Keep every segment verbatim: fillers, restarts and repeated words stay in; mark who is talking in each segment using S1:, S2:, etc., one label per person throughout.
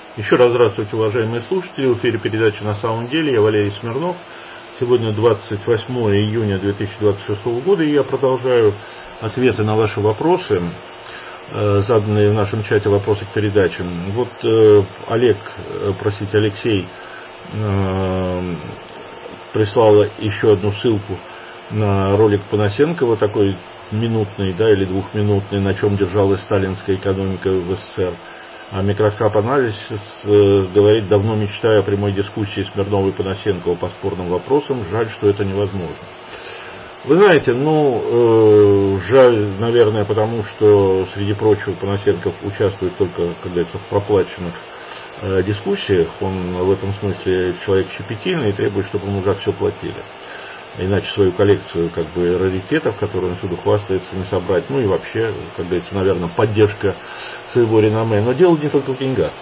S1: Еще раз здравствуйте, уважаемые слушатели. В эфире передача «На самом деле». Я Валерий Смирнов. Сегодня двадцать восьмое июня две тысячи двадцать шестого года, и я продолжаю ответы на ваши вопросы, заданные в нашем чате «Вопросы к передачам». Вот э, Олег, простите, Алексей э, прислал еще одну ссылку на ролик Панасенкова, такой минутный, да, или двухминутный, на чем держалась сталинская экономика в СССР. А микрокап-анализ э, говорит: давно мечтаю о прямой дискуссии Смирнова и Панасенкова по спорным вопросам, жаль, что это невозможно. Вы знаете, ну, э, жаль, наверное, потому что, среди прочего, Панасенков участвует только, как говорится, в проплаченных э, дискуссиях. Он в этом смысле человек щепетильный и требует, чтобы ему за все платили. Иначе свою коллекцию, как бы, раритетов, которую он всюду хвастается, не собрать. Ну и вообще, как говорится, наверное, поддержка своего реноме. Но дело не только в деньгах.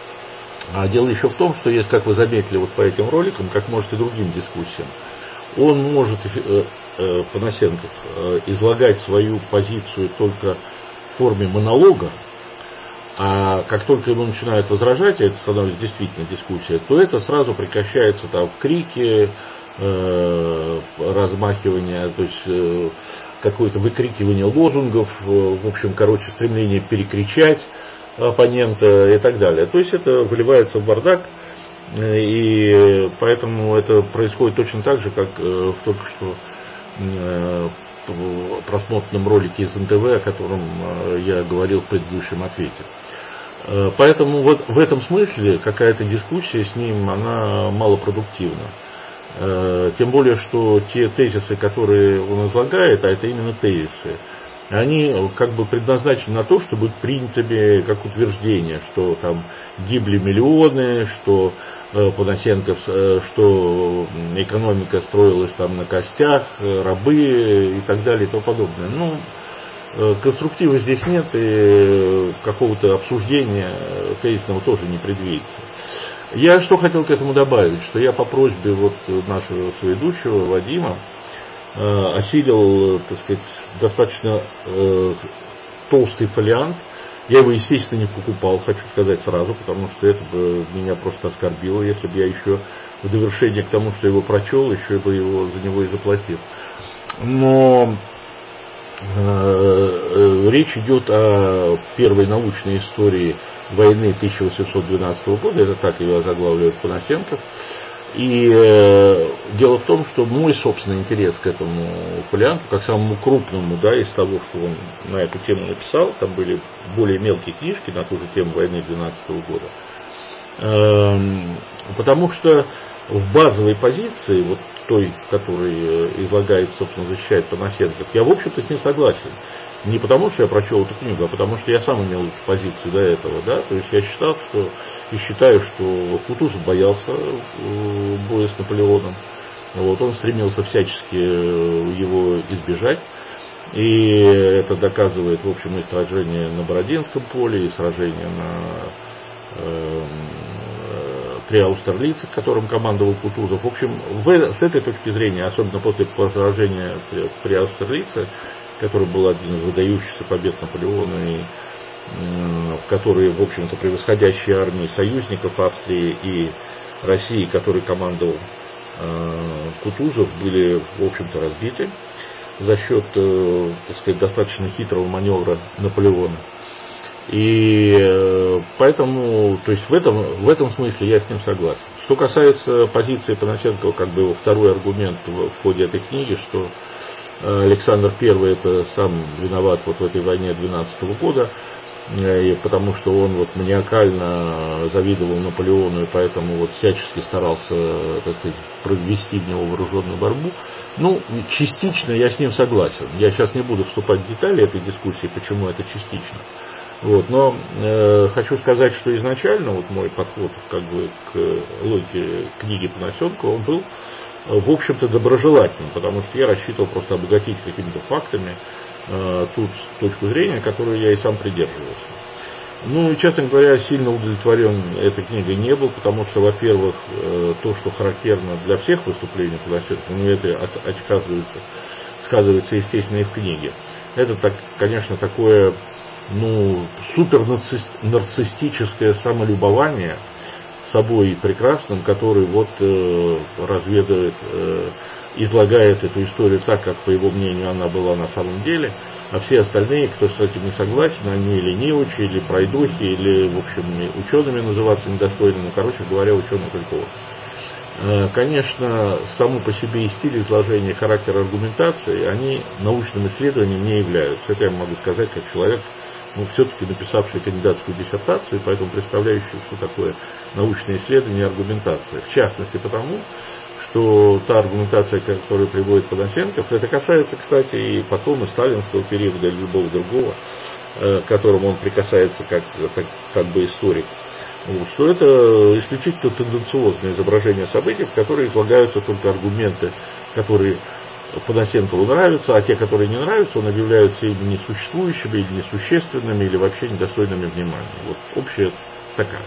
S1: А дело еще в том, что есть, как вы заметили вот по этим роликам, как может и другим дискуссиям, он может, э, э, Панасенков, э, излагать свою позицию только в форме монолога, а как только ему начинают возражать, и это становится действительно дискуссия, то это сразу прекращается там в крике, э, размахивание, то есть э, какое-то выкрикивание лозунгов, э, в общем, короче, стремление перекричать оппонента и так далее. То есть это выливается в бардак, э, и поэтому это происходит точно так же, как э, в только что э, просмотренном ролике из эн тэ вэ, о котором я говорил в предыдущем ответе. Поэтому вот в этом смысле какая-то дискуссия с ним, она малопродуктивна. Тем более, что те тезисы, которые он излагает, а это именно тезисы, они как бы предназначены на то, чтобы быть принятыми как утверждение, что там гибли миллионы, что э, Панасенков, э, что экономика строилась там на костях, э, рабы и так далее и тому подобное. Ну, э, конструктива здесь нет, и какого-то обсуждения тезисного тоже не предвидится. Я что хотел к этому добавить, что я по просьбе вот нашего соведущего Вадима осилил, так сказать, достаточно э, толстый фолиант. Я его, естественно, не покупал, хочу сказать сразу, потому что это бы меня просто оскорбило, если бы я еще в довершение к тому, что его прочел, еще бы его за него и заплатил. Но э, э, речь идет о первой научной истории войны тысяча восемьсот двенадцатого года, это так ее озаглавливает Панасенков. И э, дело в том, что мой собственный интерес к этому фолианту, как самому крупному, да, из того, что он на эту тему написал, там были более мелкие книжки на ту же тему войны двенадцатого года, э, потому что в базовой позиции, вот той, которой излагает, собственно, защищает Панасенков, я, в общем-то, с ним согласен. Не потому, что я прочел эту книгу, а потому что я сам имел эту позицию до этого, да, то есть я считал, что и считаю, что Кутузов боялся боя с Наполеоном, вот, он стремился всячески его избежать, и это доказывает, в общем, и сражение на Бородинском поле, и сражение на э, при Аустерлице, которым командовал Кутузов. В общем, в, с этой точки зрения, особенно после сражения при, при Аустерлице, который был один из выдающихся побед Наполеона, и э, в которой, в общем-то, превосходящие армии союзников Австрии и России, который командовал э, Кутузов, были, в общем-то, разбиты за счет, э, так сказать, достаточно хитрого маневра Наполеона. И э, поэтому, то есть в этом, в этом смысле я с ним согласен. Что касается позиции Панасенкова, как бы его второй аргумент в, в ходе этой книги, что Александр Первый это сам виноват вот в этой войне двенадцатого года, и потому что он вот маниакально завидовал Наполеону и поэтому вот всячески старался, так сказать, провести в него вооруженную борьбу. Ну, частично я с ним согласен. Я сейчас не буду вступать в детали этой дискуссии, почему это частично. Вот, но э, хочу сказать, что изначально вот мой подход как бы к логике книги Панасенкова, он был в общем-то доброжелательным, потому что я рассчитывал просто обогатить какими-то фактами э, ту точку зрения, которую я и сам придерживался. Ну и, честно говоря, сильно удовлетворен этой книгой не был, потому что, во-первых, э, то, что характерно для всех выступлений Панасенкова, ну это от, отказывается, сказывается, естественно, и в книге. Это, так, конечно, такое ну, супер нарциссическое самолюбование собой прекрасным, который вот э, разведывает, э, излагает эту историю так, как, по его мнению, она была на самом деле, а все остальные, кто с этим не согласен, они или неучи, или пройдохи, или, в общем, учеными называться недостойны, ну, короче говоря, ученые только вот. Э, конечно, само по себе и стиль изложения, характер аргументации, они научным исследованием не являются. Это я могу сказать как человек, ну, все-таки написавший кандидатскую диссертацию, поэтому представляющий, что такое научное исследование и аргументация. В частности, потому, что та аргументация, которую приводит Панасенков, это касается, кстати, и потом и сталинского периода, или любого другого, к которому он прикасается как, как, как бы историк, что это исключительно тенденциозное изображение событий, в которых излагаются только аргументы, которые Панасенкову нравятся, а те, которые не нравятся, он объявляет или несуществующими, или несущественными, или вообще недостойными внимания. Вот общая такая.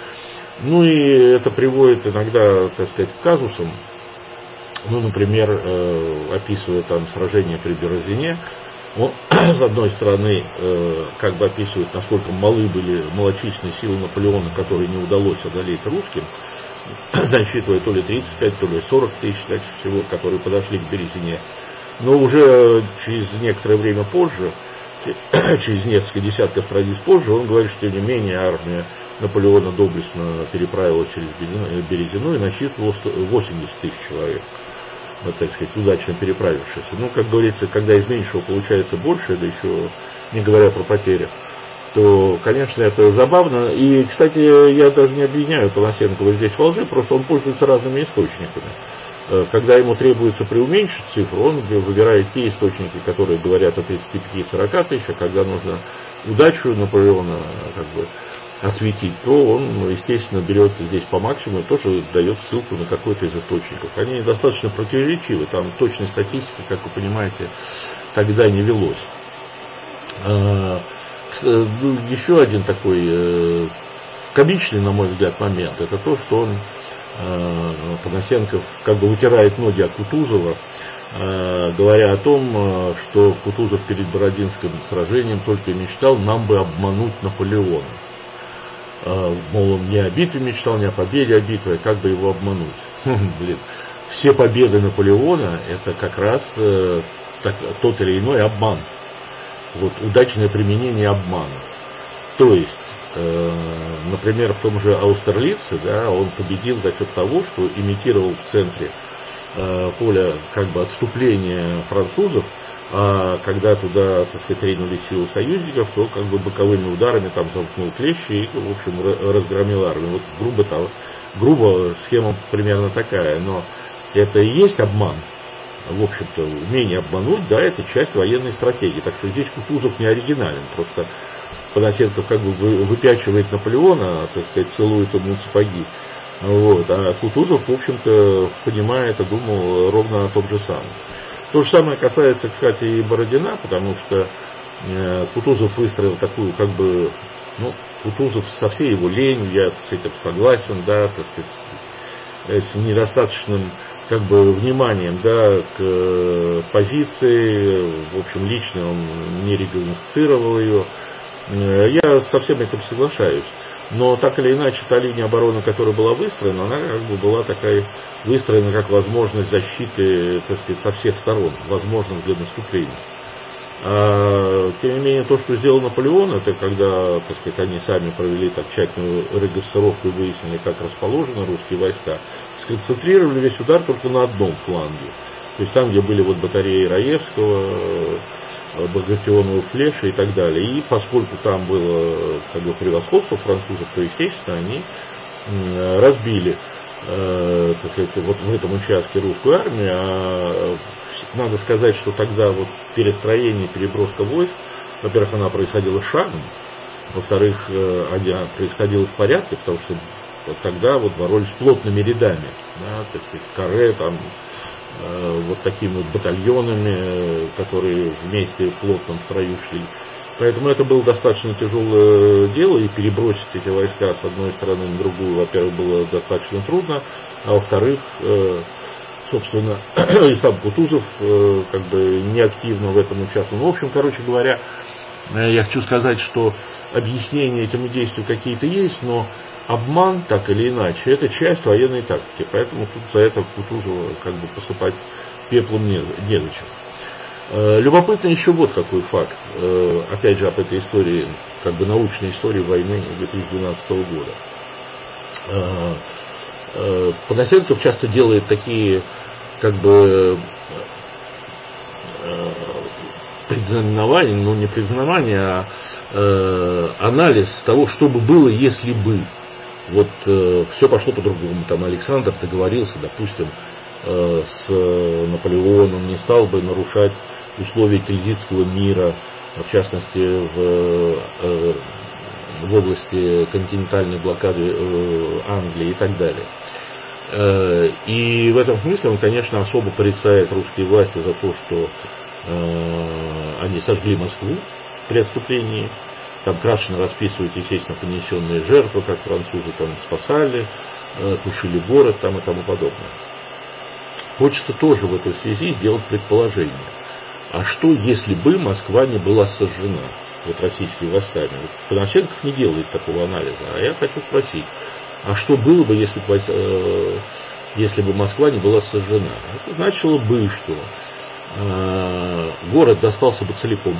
S1: Ну и это приводит иногда, так сказать, к казусам. Ну, например, э, описывая там сражение при Березине, он, с одной стороны, э, как бы описывает, насколько малы были малочисленные силы Наполеона, которые не удалось одолеть русским, засчитывая то ли тридцать пять, то ли сорок тысяч, значит, всего, которые подошли к Березине. Но уже через некоторое время позже, через несколько десятков страниц позже, он говорит, что тем не менее армия Наполеона доблестно переправила через Березину и насчитывала восемьдесят тысяч человек, вот, так сказать, удачно переправившись. Ну, как говорится, когда из меньшего получается больше, да еще не говоря про потери, то, конечно, это забавно. И, кстати, я даже не обвиняю Панасенкова здесь в лжи, просто он пользуется разными источниками. Когда ему требуется преуменьшить цифру, он выбирает те источники, которые говорят о тридцати пяти сорока тысяч, а когда нужно удачу Наполеона как бы осветить, то он, естественно, берет здесь по максимуму и тоже дает ссылку на какой-то из источников. Они достаточно противоречивы, там точной статистики, как вы понимаете, тогда не велось. Еще один такой комичный, на мой взгляд, момент, это то, что он, Панасенков, как бы вытирает ноги от Кутузова, говоря о том, что Кутузов перед Бородинским сражением только и мечтал нам бы обмануть Наполеона. Мол, он не о битве мечтал, не о победе, о битве, а как бы его обмануть. Блин. Все победы Наполеона это как раз так, тот или иной обман. Вот, удачное применение обмана. То есть, э, например, в том же Аустерлице, да, он победил за счет того, что имитировал в центре э, поля как бы отступление французов, а когда туда, так сказать, ринулись силы союзников, то как бы боковыми ударами там замкнул клещи и, в общем, разгромил армию. Вот грубо, там, грубо схема примерно такая, но это и есть обман. В общем-то, умение обмануть, да, это часть военной стратегии. Так что здесь Кутузов не оригинален. Просто Панасенков как бы выпячивает Наполеона, так сказать, целует ему сапоги. Вот. А Кутузов, в общем-то, понимает и думал ровно о том же самом. То же самое касается, кстати, и Бородина, потому что э, Кутузов выстроил такую, как бы, ну, Кутузов со всей его ленью, я с этим согласен, да, так сказать, с недостаточным как бы вниманием, да, к позиции, в общем, лично он не регламентировал ее. Я со всем этим соглашаюсь. Но так или иначе, та линия обороны, которая была выстроена, она как бы была такая выстроена как возможность защиты, так сказать, со всех сторон, возможность для наступления. А, тем не менее, то, что сделал Наполеон, это когда, так сказать, они сами провели так тщательную регистровку и выяснили, как расположены русские войска, сконцентрировали весь удар только на одном фланге. То есть там, где были вот батареи Раевского, Багратионова, Флеша и так далее. И поскольку там было как бы превосходство французов, то, естественно, они разбили, э, так сказать, вот в этом участке русскую армию. А надо сказать, что тогда вот перестроение, переброска войск, во-первых, она происходила шагом, во-вторых, она происходила в порядке, потому что вот тогда вот боролись плотными рядами, да, так сказать, каре, там, э, вот такими вот батальонами, которые вместе в плотном строю шли. Поэтому это было достаточно тяжелое дело, и перебросить эти войска с одной стороны на другую, во-первых, было достаточно трудно, а во-вторых, э, собственно, и сам Кутузов э, как бы неактивно в этом участвовал. Ну, в общем, короче говоря, Я хочу сказать, что объяснения этому действию какие-то есть, но обман, так или иначе, это часть военной тактики, поэтому тут за это Кутузова как бы посыпать пеплом не, незачем. Любопытно еще вот какой факт, опять же об этой истории, как бы научной истории войны две тысячи двенадцатого года. Панасенков часто делает такие как бы предзнаменования, ну не предзнаменования, а э, анализ того, что бы было, если бы вот э, все пошло по-другому. Там Александр договорился, допустим, э, с Наполеоном, не стал бы нарушать условия Тильзитского мира, в частности в, э, в области континентальной блокады э, Англии и так далее. Э, и в этом смысле он, конечно, особо порицает русские власти за то, что они сожгли Москву при отступлении. Там крашено расписывают, естественно, понесенные жертвы, как французы там спасали, тушили город там и тому подобное. Хочется тоже в этой связи сделать предположение. А что, если бы Москва не была сожжена? Вот российские восстания. Вот Панасенков не делает такого анализа. А я хочу спросить, а что было бы, если бы, если бы Москва не была сожжена? Это значило бы, что город достался бы целиком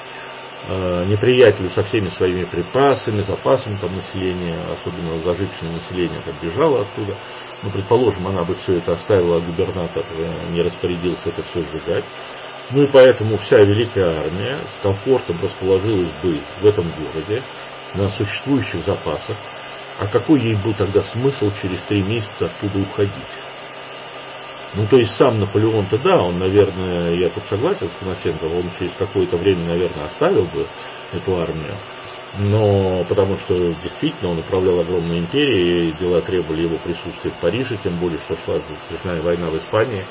S1: неприятелю со всеми своими припасами, запасами там, населения, особенно зажиточное население там, бежало оттуда. Ну, предположим, она бы все это оставила, а губернатор не распорядился это все сжигать. Ну и поэтому вся Великая Армия с комфортом расположилась бы в этом городе на существующих запасах. А какой ей был тогда смысл через три месяца оттуда уходить? Ну, то есть сам Наполеон-то, да, он, наверное, я тут согласен с Панасенковым, он через какое-то время, наверное, оставил бы эту армию, но потому что действительно он управлял огромной империей, дела требовали его присутствия в Париже, тем более, что шла затяжная война в Испании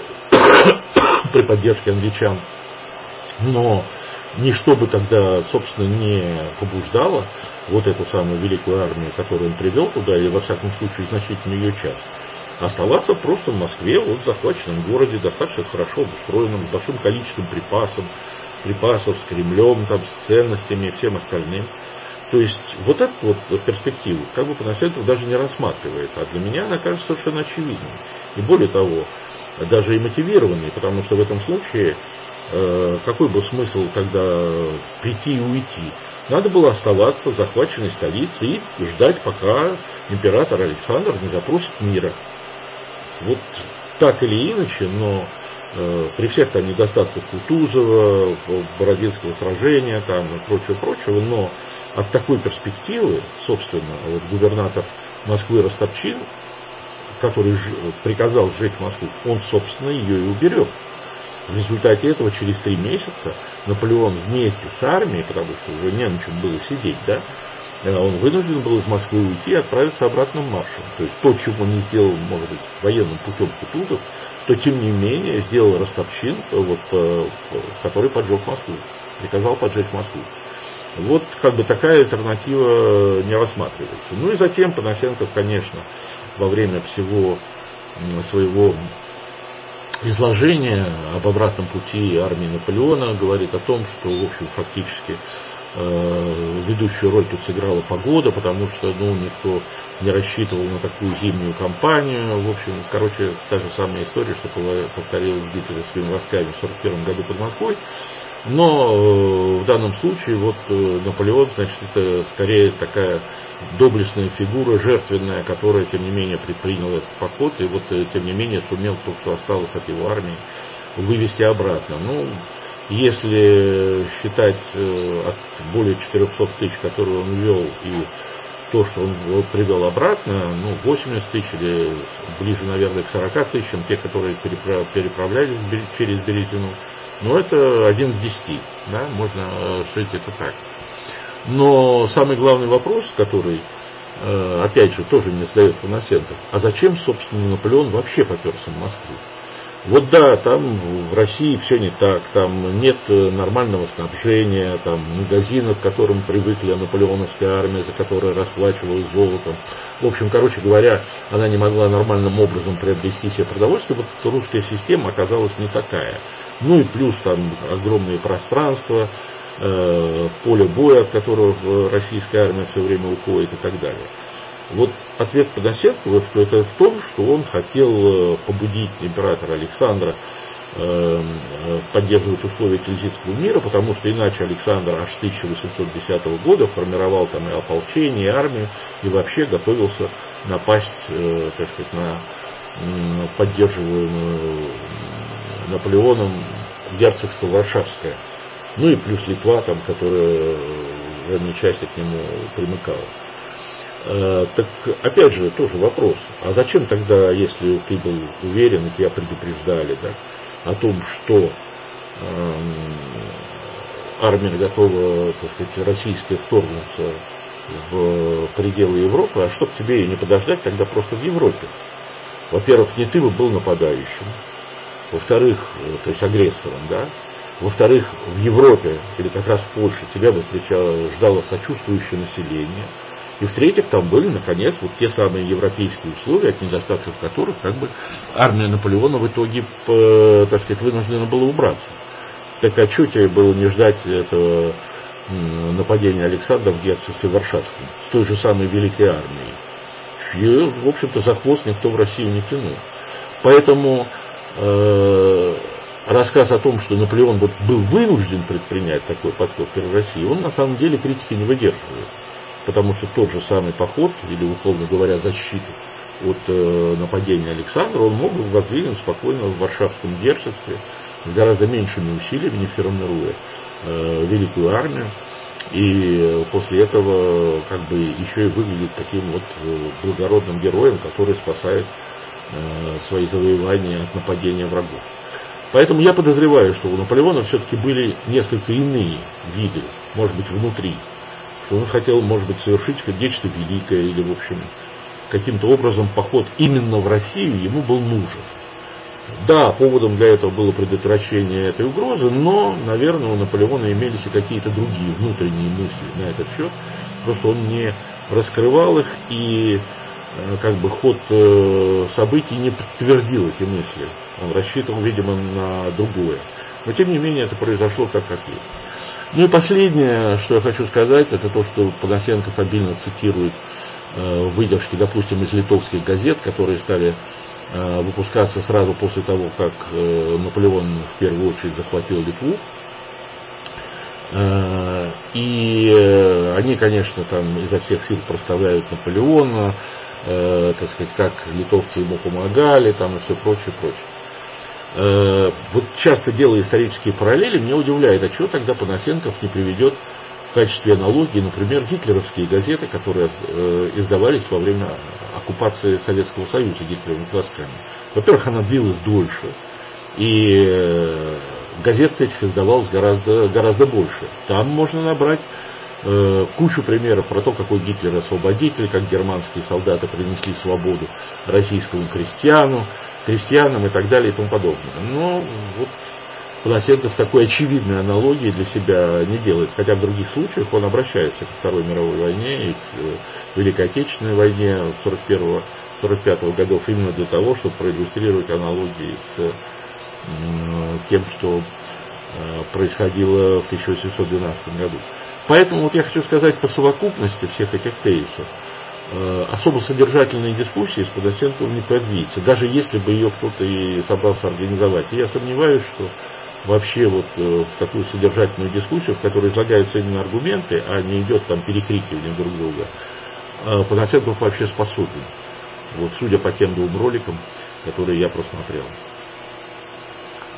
S1: при поддержке англичан. Но ничто бы тогда, собственно, не побуждало вот эту самую великую армию, которую он привел туда, или, во всяком случае, значительную ее часть, оставаться просто в Москве, вот в захваченном городе, достаточно хорошо обустроенном, с большим количеством припасов, припасов с Кремлем, там, с ценностями и всем остальным. То есть вот эту вот перспективу как бы Панасенков даже не рассматривает, а для меня она кажется совершенно очевидной. И более того, даже и мотивированной, потому что в этом случае э, какой был смысл тогда прийти и уйти? Надо было оставаться в захваченной столице и ждать, пока император Александр не запросит мира. Вот так или иначе, но э, при всех там недостатках Кутузова, Бородинского сражения там, и прочего-прочего, но от такой перспективы, собственно, вот губернатор Москвы Ростопчин, который ж, приказал сжечь Москву, он, собственно, ее и уберег. В результате этого через три месяца Наполеон вместе с армией, потому что уже не на чем было сидеть, да, он вынужден был из Москвы уйти и отправиться обратным маршем. То есть то, чего не сделал, может быть, военным путем Кутузов, то тем не менее сделал Ростопчин, вот, который поджег Москву, приказал поджечь Москву. Вот как бы такая альтернатива не рассматривается. Ну и затем Панасенков, конечно, во время всего своего изложения об обратном пути армии Наполеона говорит о том, что, в общем, фактически э, ведущую роль тут сыграла погода, потому что, ну, никто не рассчитывал на такую зимнюю кампанию. В общем, короче, та же самая история, что повторилась с гитлеровскими войсками в сорок первом году под Москвой. Но э, в данном случае вот э, Наполеон, значит, это скорее такая доблестная фигура, жертвенная, которая, тем не менее, предприняла этот поход, и вот, э, тем не менее, сумел то, что осталось от его армии, вывести обратно. Ну, если считать э, от более четырехсот тысяч, которые он ввел, и то, что он вот, привел обратно, ну, восемьдесят тысяч или ближе, наверное, к сорока тысячам, те, которые переправ, переправлялись через Березину, ну, это один к десяти, да, можно шить это так. Но самый главный вопрос, который, опять же, тоже не задает Панасенков, а зачем, собственно, Наполеон вообще поперся в Москву? Вот да, там в России все не так, там нет нормального снабжения, там магазинов, к которым привыкли, наполеоновская армия, за которой расплачивалась золотом. В общем, короче говоря, она не могла нормальным образом приобрести себе продовольствие, вот русская система оказалась не такая. Ну и плюс там огромные пространства, э, поле боя, от которого российская армия все время уходит и так далее. Вот ответ Панасенко, вот, что это в том, что он хотел побудить императора Александра э, поддерживать условия Тильзитского мира, потому что иначе Александр аж с тысяча восемьсот десятого года формировал там и ополчение, и армию, и вообще готовился напасть, э, так сказать, на э, поддерживаемую Наполеоном герцогство Варшавское. Ну и плюс Литва, там, которая в ранней части к нему примыкала. Так, опять же, тоже вопрос. А зачем тогда, если ты был уверен, и тебя предупреждали, да, о том, что э, армия готова, так сказать, российская вторгнуться в пределы Европы, а чтоб тебе и не подождать тогда просто в Европе? Во-первых, не ты бы был нападающим. Во-вторых, то есть агрессором, да. Во-вторых, в Европе, или как раз в Польше, тебя бы встречало, ждало сочувствующее население. И в-третьих, там были, наконец, вот те самые европейские условия, от недостатков которых как бы армия Наполеона в итоге, так сказать, вынуждена была убраться. Так а что тебе было не ждать этого нападения Александра в герцогстве Варшавском с той же самой великой армией? И, в общем-то, за хвост никто в Россию не тянул. Поэтому э, рассказ о том, что Наполеон вот был вынужден предпринять такой подход к России, он на самом деле критики не выдерживает. Потому что тот же самый поход, или, условно говоря, защиту от э, нападения Александра, он мог бы воздвигнуть спокойно в Варшавском герцогстве с гораздо меньшими усилиями, не формируя э, великую армию. И после этого как бы еще и выглядит таким вот благородным героем, который спасает э, свои завоевания от нападения врагов. Поэтому я подозреваю, что у Наполеона все-таки были несколько иные виды, может быть, внутри. Что он хотел, может быть, совершить нечто великое, или, в общем, каким-то образом поход именно в Россию ему был нужен. Да, поводом для этого было предотвращение этой угрозы, но, наверное, у Наполеона имелись и какие-то другие внутренние мысли на этот счет. Просто он не раскрывал их, и как бы ход событий не подтвердил эти мысли. Он рассчитывал, видимо, на другое. Но, тем не менее, это произошло так, как есть. Ну и последнее, что я хочу сказать, это то, что Панасенко обильно цитирует э, выдержки, допустим, из литовских газет, которые стали э, выпускаться сразу после того, как э, Наполеон в первую очередь захватил Литву. Э, и э, они, конечно, там изо всех сил проставляют Наполеона, э, так сказать, как литовцы ему помогали, там и все прочее, прочее. Вот часто делая исторические параллели, меня удивляет, а чего тогда Панасенков не приведет в качестве аналогии, например, гитлеровские газеты, которые издавались во время оккупации Советского Союза гитлеровыми властями. Во-первых, она длилась дольше, и газет этих издавалось гораздо, гораздо больше. Там можно набрать э, кучу примеров про то, какой Гитлер освободитель, как германские солдаты принесли свободу российскому крестьяну, крестьянам и так далее и тому подобное. Но вот Панасенков такой очевидной аналогии для себя не делает, хотя в других случаях он обращается к Второй мировой войне и к Великой Отечественной войне сорок первого — сорок пятого годов именно для того, чтобы проиллюстрировать аналогии с тем, что происходило в тысяча восемьсот двенадцатом году. Поэтому вот я хочу сказать, по совокупности всех этих тезисов особо содержательной дискуссии с Панасенковым не предвидится, даже если бы ее кто-то и собрался организовать. И я сомневаюсь, что вообще вот в такую содержательную дискуссию, в которой излагаются именно аргументы, а не идет там перекрикивание друг друга, Панасенков вообще способен. Вот, судя по тем двум роликам, которые я просмотрел.